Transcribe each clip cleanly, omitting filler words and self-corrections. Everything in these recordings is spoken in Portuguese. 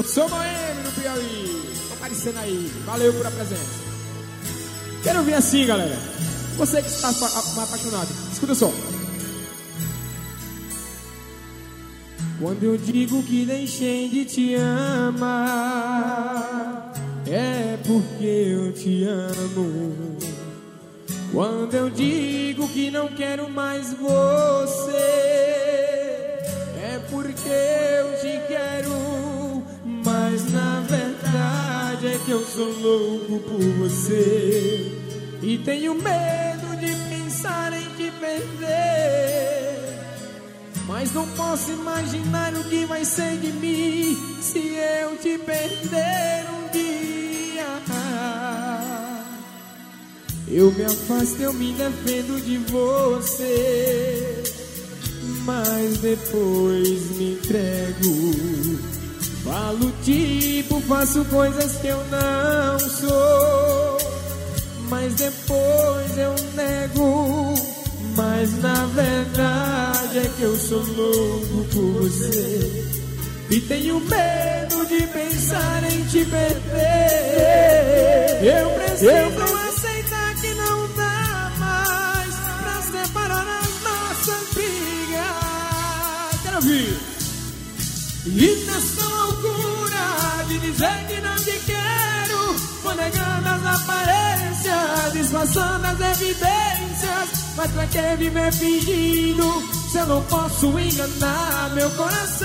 Eu sou Moema do Piauí. Tô aparecendo aí. Valeu por a presença. Quero ouvir assim, galera. Você que está apaixonado, escuta só. Quando eu digo que deixei de te amar, é porque eu te amo. Quando eu digo que não quero mais você, é porque eu te quero. Mas na verdade é que eu sou louco por você e tenho medo de pensar em te perder. Mas não posso imaginar o que vai ser de mim se eu te perder um dia. Eu me afasto, eu me defendo de você, mas depois me entrego. Falo tipo, faço coisas que eu não sou, mas depois eu nego. Mas na verdade é que eu sou louco por você e tenho medo de pensar em te perder. Eu preciso aceitar que não dá mais pra separar as nossas brigas. Quero ouvir. E nessa loucura de dizer que não te quero, vou negando as aparências, disfarçando as evidências. Mas pra que viver fingindo se eu não posso enganar meu coração?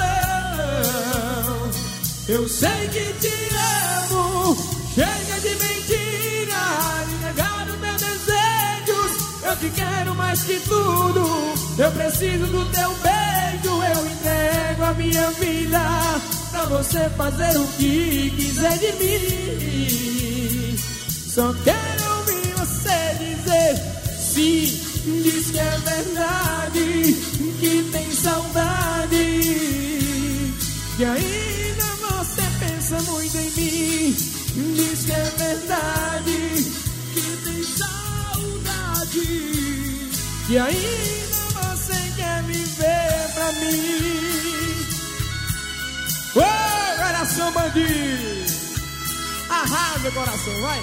Eu sei que te amo, chega de mentira, de negar os meus desejos. Eu te quero mais que tudo, eu preciso do teu beijo. Eu entrego a minha vida pra você fazer o que quiser de mim. Só quero ouvir você dizer sim. Diz que é verdade, que tem saudade, que ainda você pensa muito em mim. Diz que é verdade, que tem saudade, que ainda você quer viver pra mim. Ô, coração bandido, arrasa coração, vai.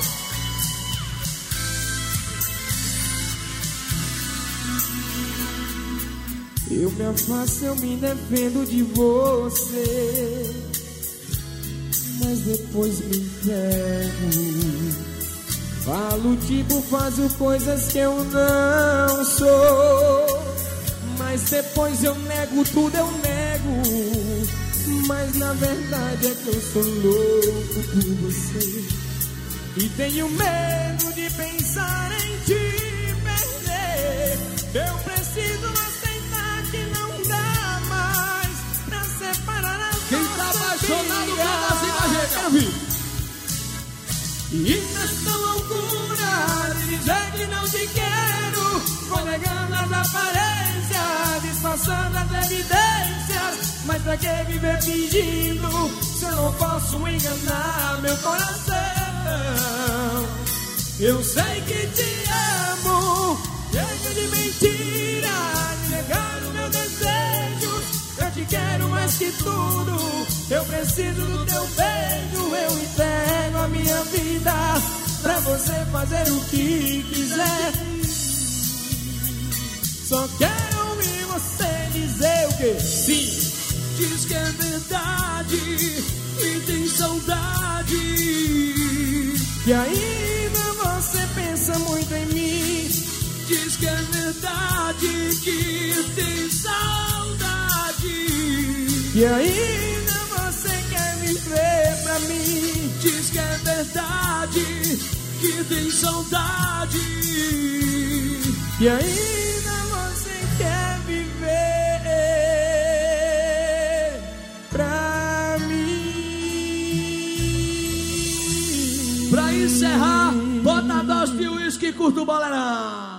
Eu me afasto, eu me defendo de você, mas depois me entrego. Falo tipo, faço coisas que eu não sou, mas depois eu nego tudo, eu nego. Mas na verdade é que eu sou louco por você e tenho medo de pensar em te perder. Eu preciso aceitar que não dá mais pra separar as nossas. Quem tá apaixonado pela imagem, e nessa loucura de dizer que não te quero, vou negando as aparências, disfarçando as evidências. Mas pra que viver fingindo se eu não posso enganar meu coração? Eu sei que te amo, chega de mentira, de negar os meus desejos. Eu te quero mais que tudo, eu preciso do teu beijo. Eu entrego a minha vida pra você fazer o que quiser. Só quero ouvir você dizer o que? Sim. Diz que é verdade, e tem saudade, que ainda você pensa muito em mim. Diz que é verdade, que tem saudade, que ainda você quer viver pra mim. Diz que é verdade, que tem saudade, que ainda você quer viver pra mim. Pra encerrar, bota a dose de uísque e curta o boleirão.